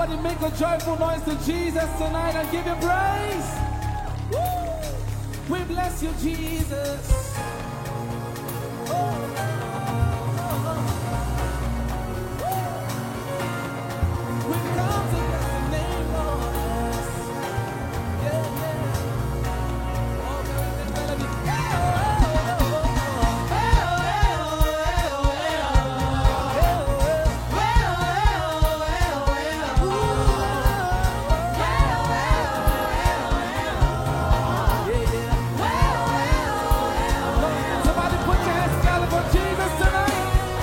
Somebody make a joyful noise to Jesus tonight and give him praise. Woo! We bless you, Jesus. We've come to bless the name of us. Yeah, yeah. Oh, melody. Somebody put your hands together for Jesus tonight.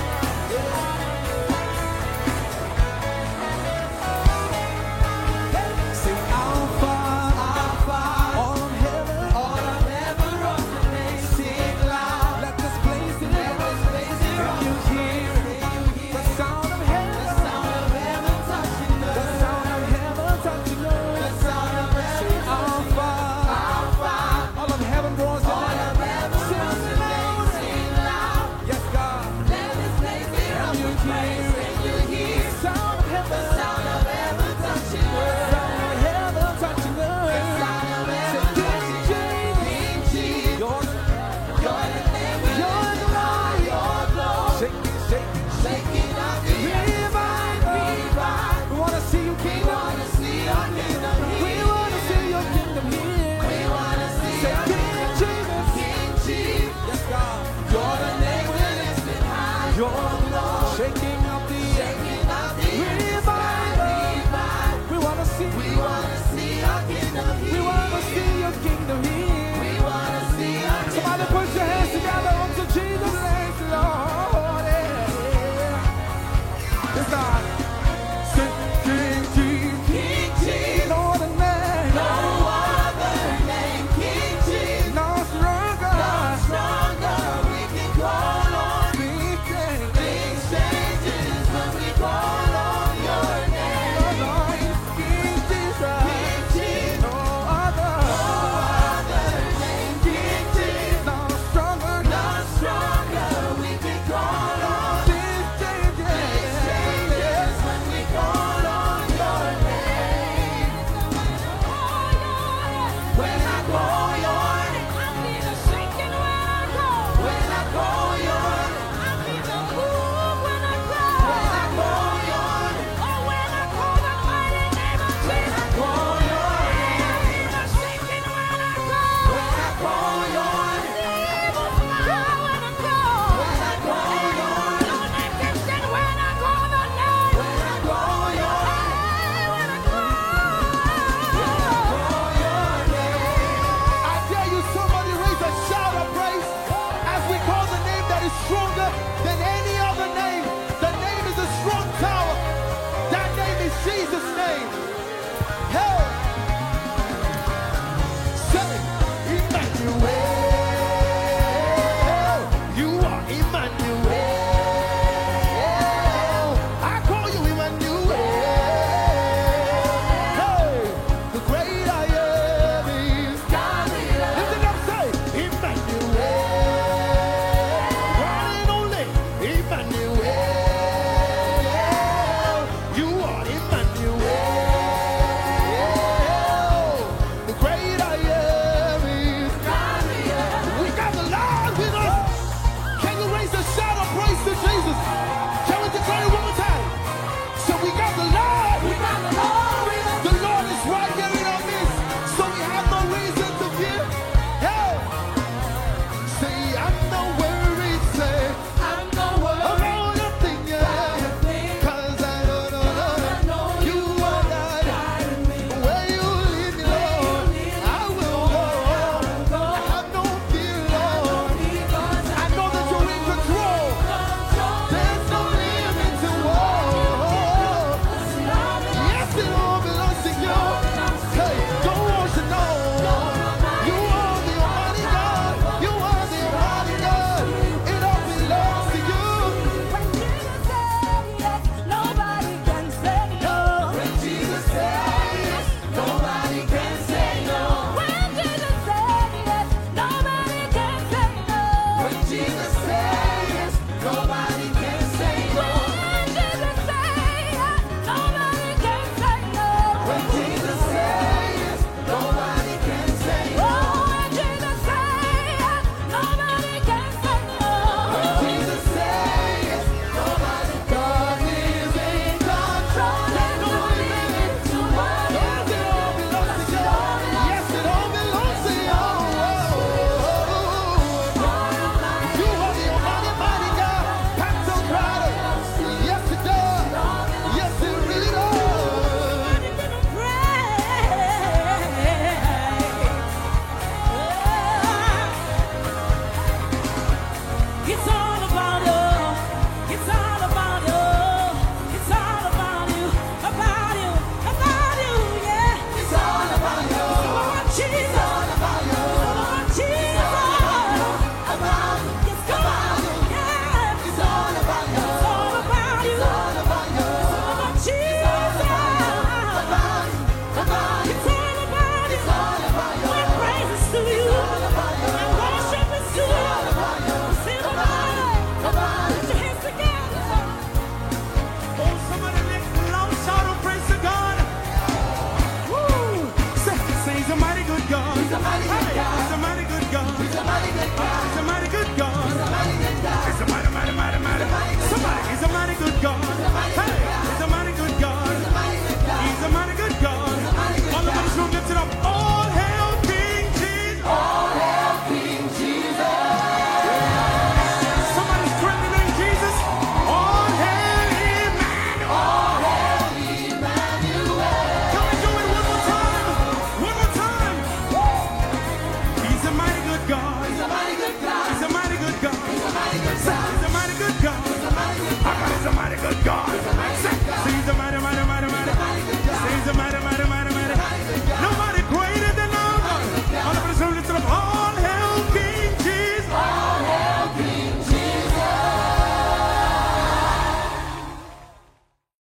Sing Alpha, all of heaven, rose your name. Sing loud, let this place hear you hear the sound of heaven touching earth. The sound of heaven touching earth. Sing Alpha, all of heaven rose your name. Sing loud, yes God, let this place hear you hear the sound of heaven touching earth. Sound of heaven touching earth. Say King Jesus, you're the Lord. Shake it up, revive. We wanna see you, King. We wanna see your kingdom here. Say King Jesus, yes God, you're the name we're lifting high. You're the Lord. Shaking